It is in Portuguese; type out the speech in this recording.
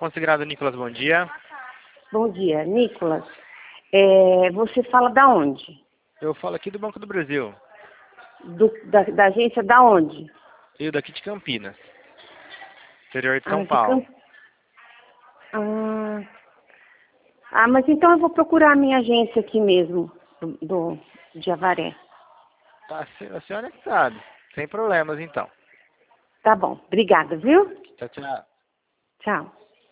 Considerado Nicolas, bom dia. Bom dia, Nicolas. Você fala da onde? Eu falo aqui do Banco do Brasil. Da agência da onde? Eu daqui de Campinas, interior de São De Paulo. Mas então eu vou procurar a minha agência aqui mesmo, de Avaré. Tá, a senhora que sabe. Sem problemas, então. Tá bom, obrigada, viu? Tchau, tchau. Tchau.